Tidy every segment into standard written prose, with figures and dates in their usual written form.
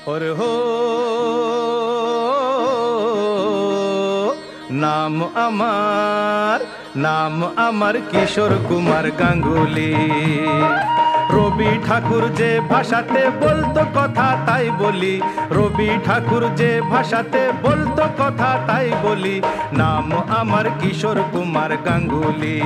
ওরে হো নাম আমার কিশোর কুমার গাঙ্গুলি। রবি ঠাকুর যে ভাষাতে বলতো কথা তাই বলি, রবি ঠাকুর যে ভাষাতে বলতো কথা তাই বলি, নাম আমার কিশোর কুমার গাঙ্গুলি।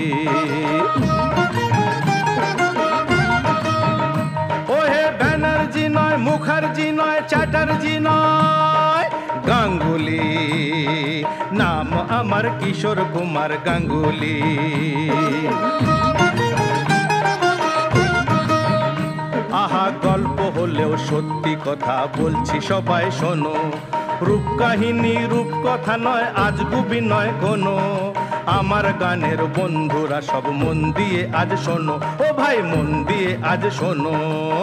ওহে ব্যানার্জি নয়, মুখার্জি নয়, চ্যাটার্জি নয়, গাঙ্গুলি। নাম আমার কিশোর কুমার গাঙ্গুলি। আহা গল্প হলেও সত্যি কথা বলছি সবাই শোনো, রূপকাহিনী রূপকথা নয়, আজগুবি নয় কোনো। আমার গানের বন্ধুরা সব মন দিয়ে আজ শোনো, ও ভাই মন দিয়ে আজ শোনো।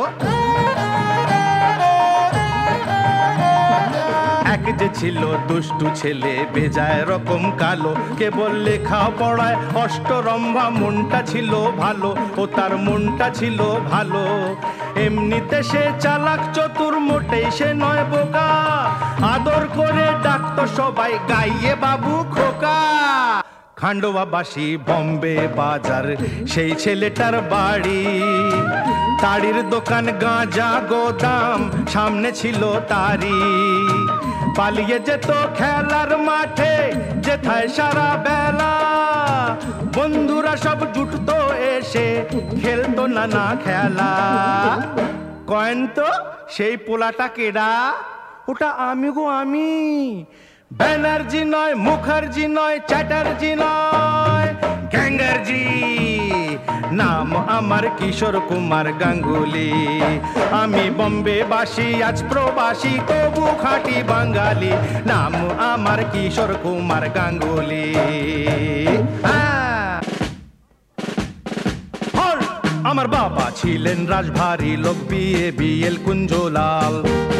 এক যে ছিল দুষ্টু ছেলে বেজায় রকম কালো, কেবল লেখা পড়ায় অষ্টরম্ভা, মনটা ছিল ভালো, ও তার মনটা ছিল ভালো। এমনিতে সে চালাক চতুর, মোটেই সে নয় বোকা, আদর করে ডাকতো সবাই গাইয়ে বাবু খোকা। খান্ডোয়াবাসী বম্বে বাজার সেই ছেলেটার বাড়ি, তাড়ির দোকান গাঁজা গোদাম সামনে ছিল তারি। পালিয়ে যেত খেলার মাঠে যেথায় সারা বেলা, বন্ধুরা সব জুটতো এসে খেলতো নানা খেলা। কয়েন তো সেই পোলাটা কেডা? ওটা আমি গো আমি। ব্যানার্জি নয়, মুখার্জি নয়, চ্যাটার্জি নয়, গ্যাঙ্গার্জি। নাম আমার কিশোর কুমার গাঙ্গুলি। আমি বম্বে বাসী আজ প্রবাসী, তবু খাঁটি বাঙালি, নাম আমার কিশোর কুমার গাঙ্গুলি। আমার বাবা ছিলেন রাজভারী লোক, BABL কুঞ্জলাল।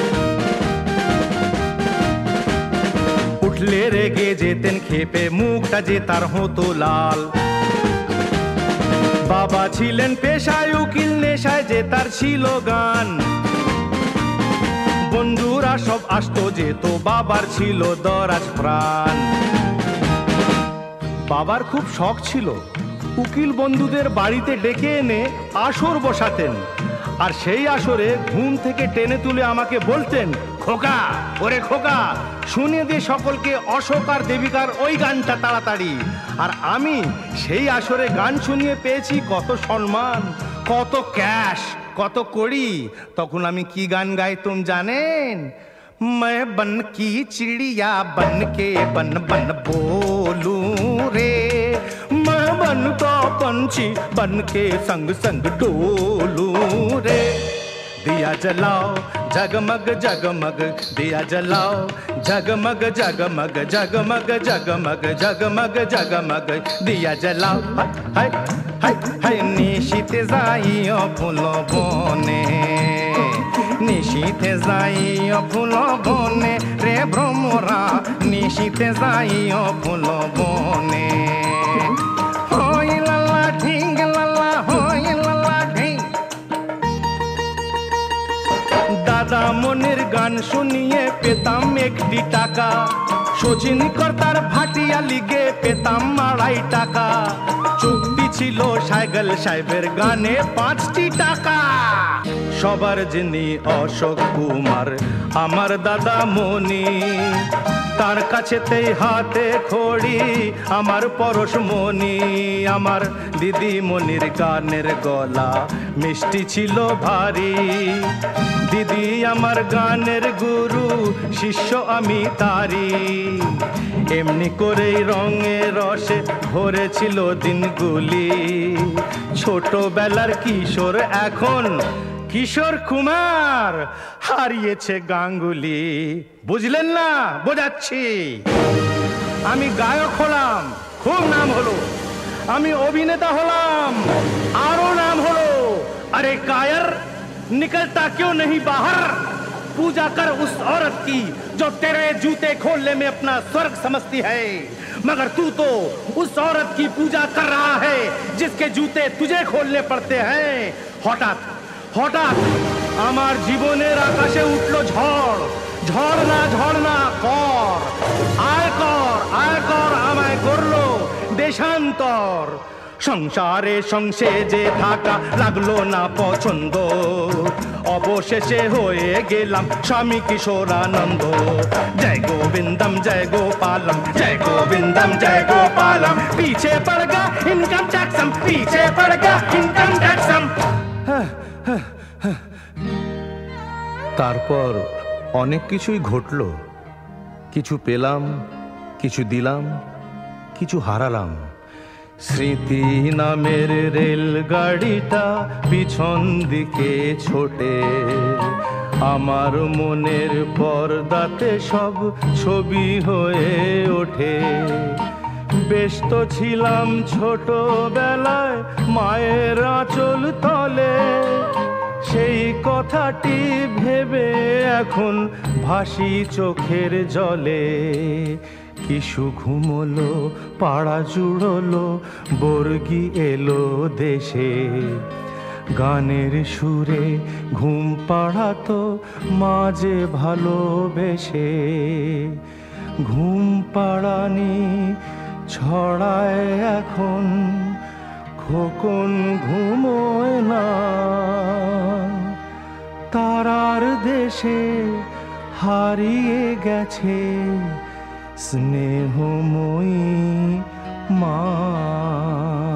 উঠলে রেগে যেতেন খেপে, মুখটা যে তার হতো লাল। বাবা ছিলেন পেশায় উকিল, নেশায় যে তার ছিল গান। বন্ধুরা সব আসতো যেত, বাবার ছিল দরাজ প্রাণ। বাবার খুব শখ ছিল, উকিল বন্ধুদের বাড়িতে ডেকে এনে আসর বসাতেন, আর সেই আসরে ঘুম থেকে টেনে তুলে আমাকে বলতেন, খোকা ওরে খোকা, শুনিয়ে দিয়ে সকলকে অশোক আর দেবিকার ওই গানটা তাড়াতাড়ি। আর আমি সেই আসরে গান শুনিয়ে পেয়েছি কত সম্মান, কত ক্যাশ, কত কড়ি। তখন আমি কি গান গাইতাম জানেন? मैं बन की चिड़िया बन के बन बन बोलूं रे, मैं बन का पंछी बन के संग संग डोलूं रे। दिया जलाओ जगमग जगमग, दिया जलाओ जगमग जगमग, जगमग जगमग जगमग जगमग, दिया जलाओ। हाय हाय हाय निशिते जाइयो फूलो बने, নিশীথে যাইও ফুল বনে রে ভ্রমরা, নিশীথে যাইও ফুল বনে। হই লালা ঢিং লালা, হই লালা ঢিং। দাদা মনির গান শুনিয়ে পেতাম একটি টাকা, শচীন কর্তার ভাটিয়া লিগে পেতাম 2.5 টাকা। চুক্তি ছিল সাইকেল সাহেবের গানে 5টি টাকা। সবার যিনি অশোক কুমার আমার দাদা মনি, তার কাছেতেই হাতে খড়ি আমার পরশমণি। আমার দিদি মনির গানের গলা মিষ্টি ছিল ভারী, দিদি আমার গানের গুরু, শিষ্য আমি তারি। এমনি করেই রঙে রসে ভরেছিল দিনগুলি, ছোটবেলার কিশোর এখন কিশোর কুমার, হারিয়েছে গাঙ্গুলি। বুঝলেন না? বোঝাচ্ছি। আমি গায়ক হলাম, খুব নাম হলো। আমি অভিনেতা হলাম, আরো নাম হলো। अरे कायर निकलता क्यों नहीं बाहर, पूजा कर उस औरत की जो तेरे जूते खोलने में अपना स्वर्ग समझती है, मगर तू तो उस औरत की पूजा कर रहा है जिसके जूते तुझे खोलने पड़ते हैं। हठात हठात আমার জীবনের আকাশে উঠল ঝড়, ঝড় না কর, আয় কর আমায় করলো দেশান্তর। সংসারে সংসেজে থাকা লাগলো না পছন্দ, অবশেষে হয়ে গেলাম স্বামী কিশোরানন্দ। জয় গোবিন্দম জয় গোপালম, জয় গোবিন্দম জয় গোপালম। পিছে পড় গা ইনকাম ট্যাক্সম, পিছে পড় গা ইনকাম ট্যাক্সম। তারপর অনেক কিছুই ঘটলো, কিছু পেলাম, কিছু দিলাম, কিছু হারালাম। স্মৃতি নামের রেলগাড়িটা পিছন দিকে ছোটে, আমার মনের পর্দাতে সব ছবি হয়ে ওঠে। ব্যস্ত ছিলাম ছোটবেলায় মায়ের আঁচল তলে, সেই কথাটি ভেবে এখন ভাসি চোখের জলে। কিশু ঘুমলো, পাড়া জুড়লো, বর্গি এলো দেশে। গানের সুরে ঘুম পাড়াতো মাঝে ভালোবেসে। ঘুম পাড়ানি ছড়ায় এখন, খোকন ঘুমোয় না। তারার দেশে হারিয়ে গেছে স্নেহময়ী মা।